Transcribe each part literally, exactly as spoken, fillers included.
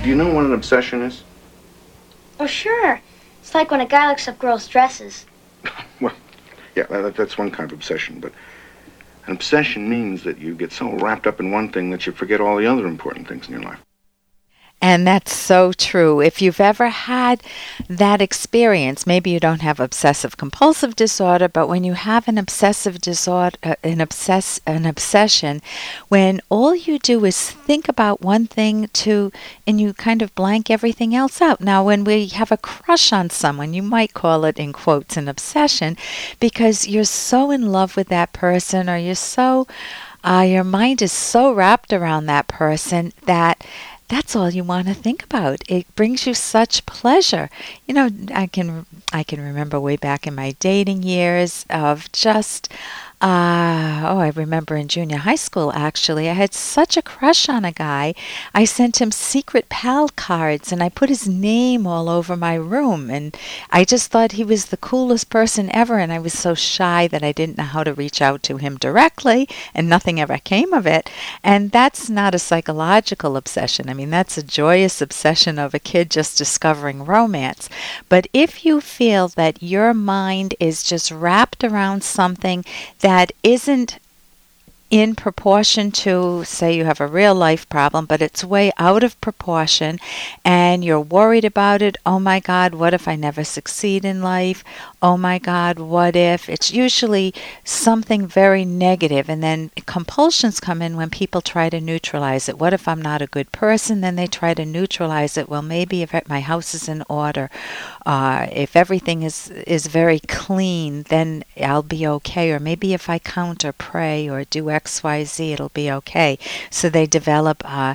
you know what an obsession is? Oh, sure. It's like when a guy looks up girls' dresses. Well, yeah, that, that's one kind of obsession, but an obsession means that you get so wrapped up in one thing that you forget all the other important things in your life. And that's so true. If you've ever had that experience, maybe you don't have obsessive compulsive disorder, but when you have an obsessive disorder, uh, an obsess, an obsession, when all you do is think about one thing to, and you kind of blank everything else out. Now, when we have a crush on someone, you might call it in quotes an obsession, because you're so in love with that person, or you're so, uh, your mind is so wrapped around that person that that's all you want to think about. It brings you such pleasure. You know, I can I can remember way back in my dating years of just, uh, oh, I remember in junior high school, actually, I had such a crush on a guy. I sent him secret pal cards, and I put his name all over my room, and I just thought he was the coolest person ever, and I was so shy that I didn't know how to reach out to him directly, and nothing ever came of it. And that's not a psychological obsession. I mean, that's a joyous obsession of a kid just discovering romance. But if you feel that your mind is just wrapped around something that isn't in proportion to, say you have a real life problem, but it's way out of proportion, and you're worried about it, oh my God, what if I never succeed in life? Oh my God, what if? It's usually something very negative, and then compulsions come in when people try to neutralize it. What if I'm not a good person? Then they try to neutralize it. Well, maybe if my house is in order, uh, if everything is, is very clean, then I'll be okay. Or maybe if I count or pray or do X, Y, Z, it'll be okay. So they develop uh,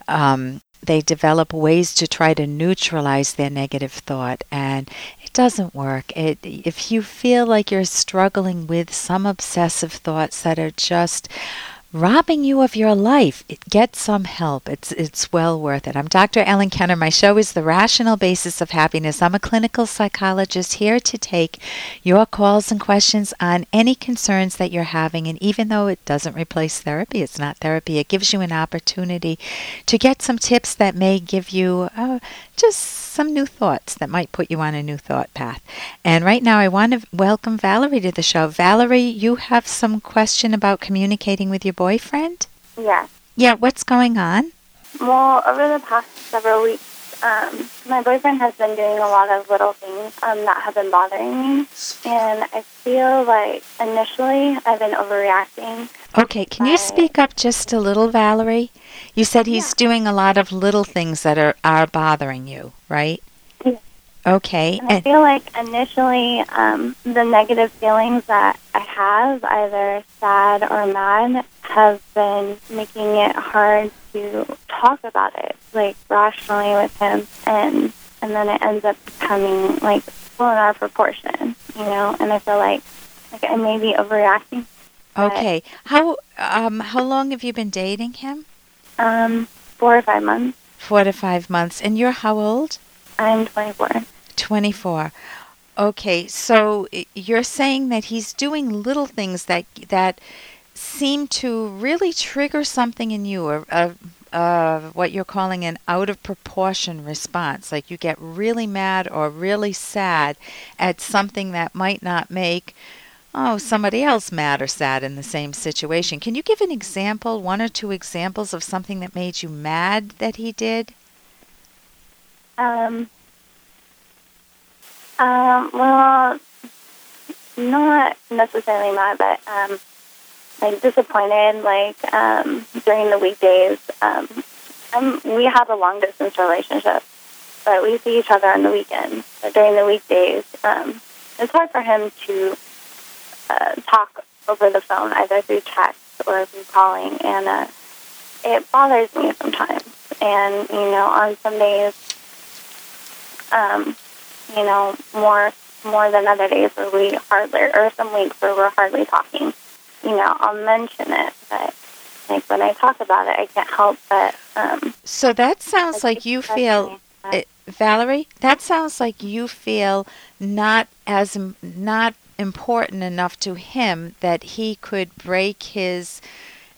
um, they develop ways to try to neutralize their negative thought, and it doesn't work. It, if you feel like you're struggling with some obsessive thoughts that are just robbing you of your life, get some help. It's it's well worth it. I'm Doctor Ellen Kenner. My show is The Rational Basis of Happiness. I'm a clinical psychologist here to take your calls and questions on any concerns that you're having. And even though it doesn't replace therapy, it's not therapy, it gives you an opportunity to get some tips that may give you uh, just some new thoughts that might put you on a new thought path. And right now I want to welcome Valerie to the show. Valerie, you have some question about communicating with your boyfriend? Yeah. Yeah, what's going on? Well, over the past several weeks, um, my boyfriend has been doing a lot of little things um, that have been bothering me. And I feel like initially I've been overreacting. Okay, can you speak up just a little, Valerie? You said he's yeah. doing a lot of little things that are, are bothering you, right? Yeah. Okay. And I feel like initially um, the negative feelings that I have, either sad or mad, have been making it hard to talk about it, like, rationally with him. And and then it ends up becoming, like, blown out of proportion, you know? And I feel like, like I may be overreacting. Okay. How um how long have you been dating him? Um, four or five months. Four to five months. And you're how old? I'm twenty-four. twenty-four. Okay, so you're saying that he's doing little things that that seem to really trigger something in you, or uh, uh, what you're calling an out of proportion response. Like you get really mad or really sad at something that might not make oh, somebody else mad or sad in the same situation. Can you give an example, one or two examples of something that made you mad that he did? Um, um, well, not necessarily mad, but, um, like, disappointed, like, um, during the weekdays. Um, I'm, we have a long-distance relationship, but we see each other on the weekends. But during the weekdays, um, it's hard for him to Uh, talk over the phone, either through text or through calling, and uh, it bothers me sometimes. And, you know, on some days, um, you know, more more than other days where we hardly, or some weeks where we're hardly talking, you know, I'll mention it, but, like, when I talk about it, I can't help but... Um, so that sounds like you feel... It, Valerie, that sounds like you feel not as... not important enough to him that he could break his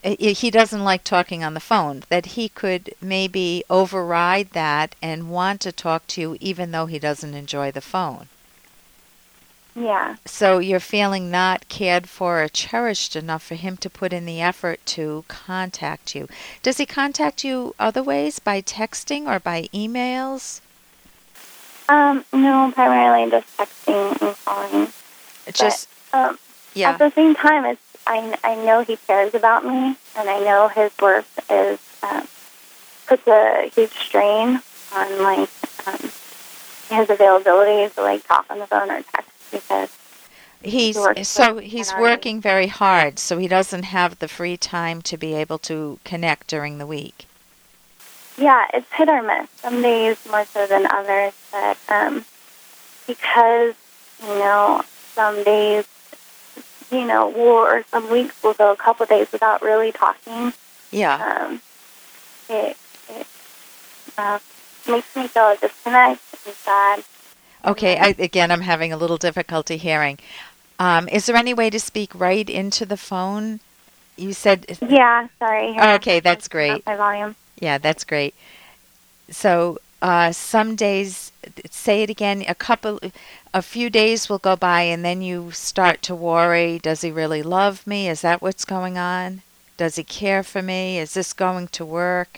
I- I- he doesn't like talking on the phone, that he could maybe override that and want to talk to you even though he doesn't enjoy the phone. Yeah. So you're feeling not cared for or cherished enough for him to put in the effort to contact you. Does he contact you other ways, by texting or by emails? Um, no, primarily just texting and calling. Just, but, um, yeah. At the same time, it's I, I know he cares about me, and I know his work is um, puts a huge strain on like um, his availability to like talk on the phone or text, because He's he so he's working very hard, so he doesn't have the free time to be able to connect during the week. Yeah, it's hit or miss. Some days more so than others, but um, because you know, some days, you know, we'll, or some weeks we'll go a couple days without really talking. Yeah. Um, it it uh, makes me feel a disconnect and sad. Okay. I, again, I'm having a little difficulty hearing. Um, is there any way to speak right into the phone? You said. Yeah. Sorry. Oh, okay, that's great. My volume. Yeah, that's great. So uh, some days, say it again, a couple, a few days will go by and then you start to worry, does he really love me? Is that what's going on? Does he care for me? Is this going to work?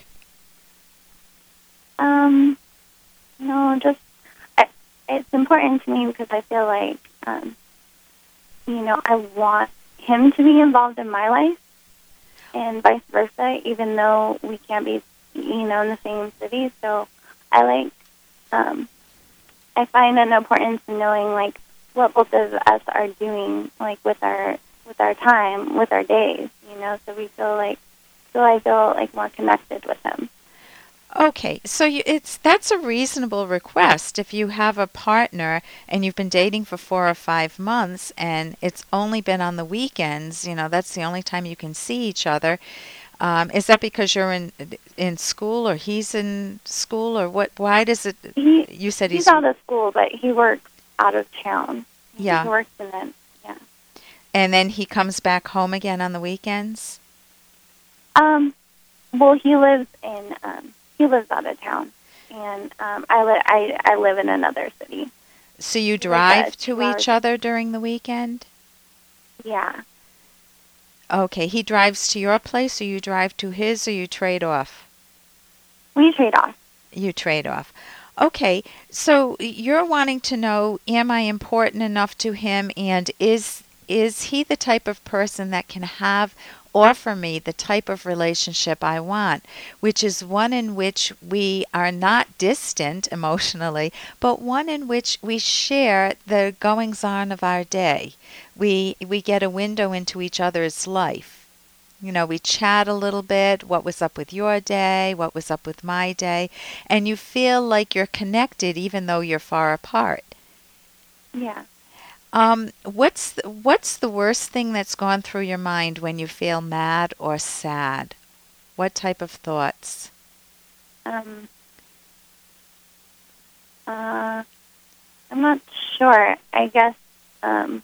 Um, no, just, I, it's important to me because I feel like, um, you know, I want him to be involved in my life and vice versa, even though we can't be, you know, in the same city. So I like, um, I find an importance in knowing like what both of us are doing, like with our with our time, with our days, you know. So we feel like, so I feel like more connected with him. Okay, so you, it's that's a reasonable request. If you have a partner and you've been dating for four or five months and it's only been on the weekends, you know, that's the only time you can see each other. Um, is that because you're in in school, or he's in school, or what? Why does it? He, you said he's, he's out of school, but he works out of town. Yeah. He works in it. Yeah. And then he comes back home again on the weekends? Um. Well, he lives in um. He lives out of town, and um. I li- I I live in another city. So you drive like to each other during the weekend? Yeah. Okay, he drives to your place, or you drive to his, or you trade off? We trade off. You trade off. Okay, so you're wanting to know, am I important enough to him, and is is he the type of person that can have, offer me the type of relationship I want, which is one in which we are not distant emotionally, but one in which we share the goings-on of our day. We we get a window into each other's life. You know, we chat a little bit, what was up with your day, what was up with my day, and you feel like you're connected even though you're far apart. Yeah. Um, what's the, what's the worst thing that's gone through your mind when you feel mad or sad? What type of thoughts? Um. Uh. I'm not sure. I guess. Um.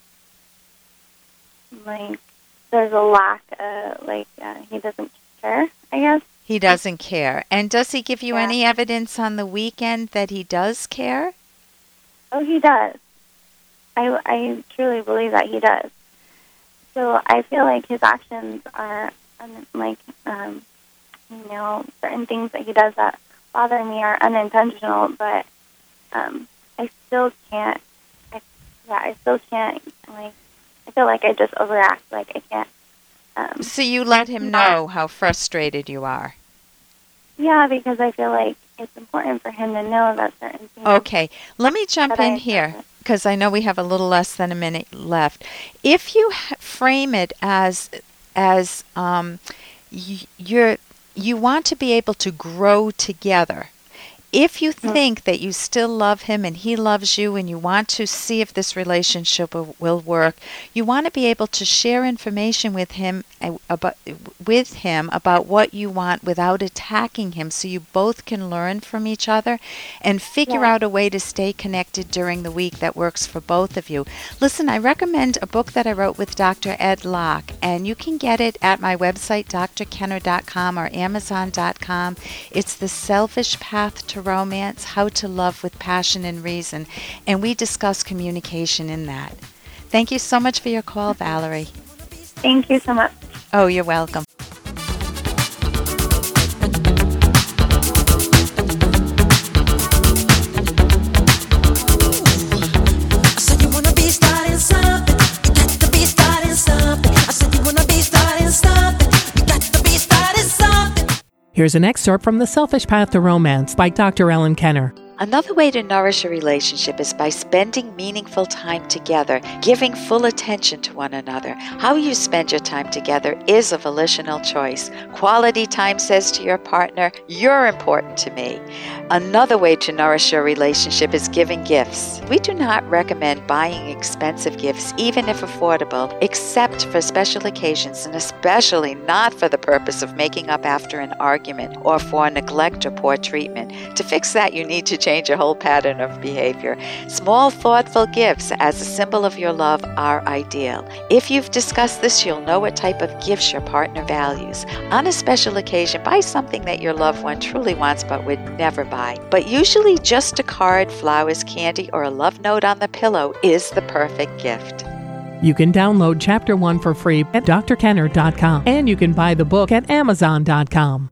Like, there's a lack of, like, uh, he doesn't care, I guess. He doesn't care. And does he give you Yeah. any evidence on the weekend that he does care? Oh, he does. I, I truly believe that he does. So I feel like his actions are, un- like, um, you know, certain things that he does that bother me are unintentional, but um, I still can't, I, yeah, I still can't, like, I feel like I just overact, like I can't. Um, So you let him know how frustrated you are. Yeah, because I feel like it's important for him to know that certain things. Okay, let me jump that in I- here because I know we have a little less than a minute left. If you h- frame it as as um, y- you're you want to be able to grow together, If you think that you still love him and he loves you and you want to see if this relationship will, will work, you want to be able to share information with him uh, about with him about what you want without attacking him, so you both can learn from each other and figure Yeah. out a way to stay connected during the week that works for both of you. Listen, I recommend a book that I wrote with Doctor Ed Locke, and you can get it at my website, d r kenner dot com or amazon dot com. It's The Selfish Path to Romance, How to Love with Passion and Reason, and we discuss communication in that. Thank you so much for your call, Valerie. Thank you so much. Oh, you're welcome. Here's an excerpt from The Selfish Path to Romance by Doctor Ellen Kenner. Another way to nourish a relationship is by spending meaningful time together, giving full attention to one another. How you spend your time together is a volitional choice. Quality time says to your partner, "You're important to me." Another way to nourish your relationship is giving gifts. We do not recommend buying expensive gifts, even if affordable, except for special occasions, and especially not for the purpose of making up after an argument or for neglect or poor treatment. To fix that, you need to change your whole pattern of behavior. Small, thoughtful gifts as a symbol of your love are ideal. If you've discussed this, you'll know what type of gifts your partner values. On a special occasion, buy something that your loved one truly wants but would never buy. But usually just a card, flowers, candy, or a love note on the pillow is the perfect gift. You can download Chapter one for free at d r kenner dot com, and you can buy the book at amazon dot com.